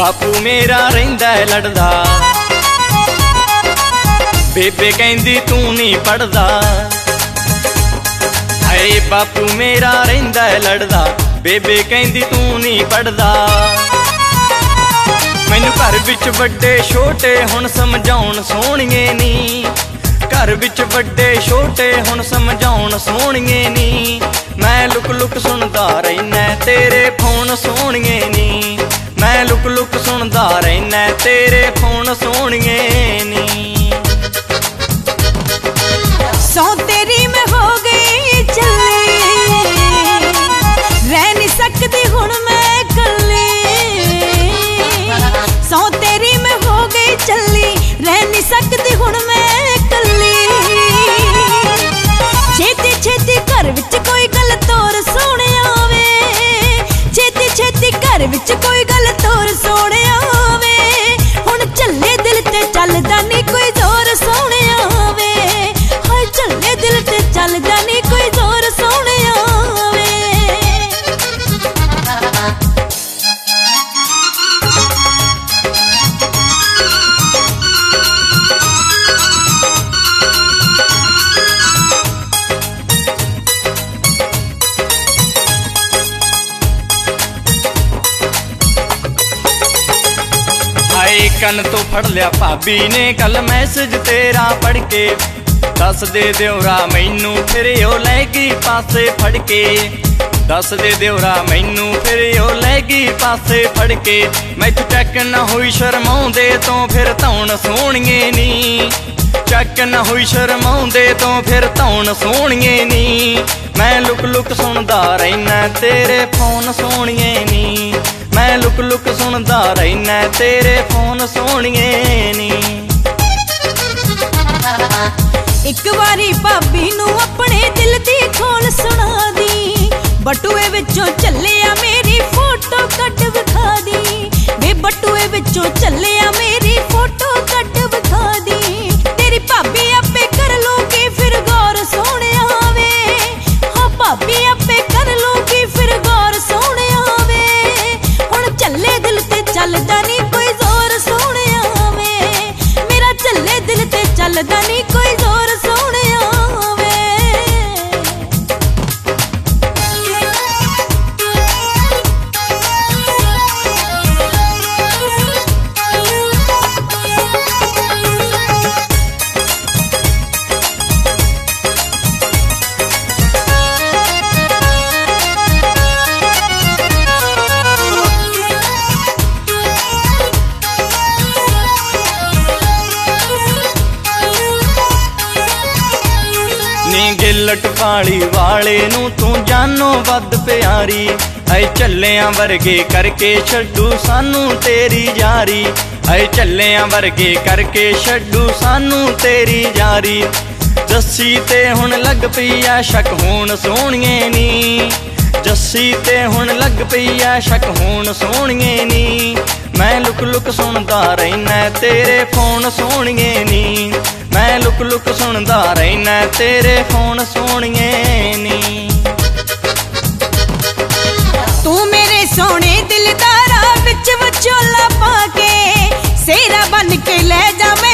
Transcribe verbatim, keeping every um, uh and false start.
बापू मेरा रहिंदा है लड़दा, बेबे कहंदी तू नहीं पढ़दा। हाय बापू मेरा रहिंदा है लड़दा, बेबे कहंदी तू नहीं पढ़दा। मैनू घर विच वड्डे छोटे हुण समझाउण सोहणिए नी, घर विच वड्डे छोटे हुण समझाउण सोहणिए नी। मैं लुक लुक सुनदा रहिना तेरे फोन सोहणिए नी, मैं लुक लुक सुनदा रहिना तेरे फोन सोहणिए नी। सौ तेरी मैं हो गई चली, रह नहीं सकती हुण मैं कल्ली। सौ तेरी मैं हो गई चली, रह नहीं सकती हुण मैं कल्ली। छेती छेती घर विच कोई गल तोर सोहणे आवे, छेती छेती घर विच कोई गल तोर सोहणे आवे। हुण झल्ले दिल ते चलदा नहीं कोई जोर सोहणे आवे, हाय झल्ले दिल ते चलदा नहीं कोई जोर सोहणे आवे। कन तो फड़ लिया भाभी ने कल मैसेज तेरा पढ़ के, दस दे देवरा मैनू फिर ओ लैगी पासे फड़ के। दस दे देवरा मैनू फिर ओ लैगी पासे फड़ के। मैथों चैक न हुई शर्माउंदे तो फिर धौन सोहणिए नी, चैक न हुई शर्माउंदे तो फिर धौन सोहणिए नी। मैं लुक लुक सुनदा रहिना तेरे फोन सोहणिए नी, मैं लुक लुक सुनदा रहिना तेरे फोन सोहणिए नी। एक बारी भाभी नू अपने दिल दी खोल सुना दी, बटुए विचों चलिया मेरी फोटो कट विखा दी। वे बटुए विचों चलिया मेरी फोटो कट विखा दी। तेरी भाभी आपे कर लूगी फिर गौर सोहणे आवे, हाँ भाभी आपे कर लूगी फिर गौर सोहणे आवे। हुण झल्ले दिल ते चलदा नहीं कोई जोर सोहणे आवे, मेरा झल्ले दिल ते चलदा नहीं कोई जोर सोहणे आवे। गिलट पाली वाले नू तू जानो वध प्यारी। ऐ झल्लियां वर्गे करके छड्डू सानू तेरी यारी, ऐ झल्लियां वर्गे करके छड्डू सानू तेरी यारी। जस्सी ते हुण लग पई आ शक होण सोहणिए नी, जस्सी ते हुण लग पई आ शक होण सोहणिए नी। मैं लुक लुक सुनदा रहिना तेरे फोन सोहणिए नी, मैं लुक लुक सुनदा रहिना तेरे फोन सोहणिए नी। तू मेरे सोहणे दिलदारा विच विचोला पाके, सेरा बन के ले जा।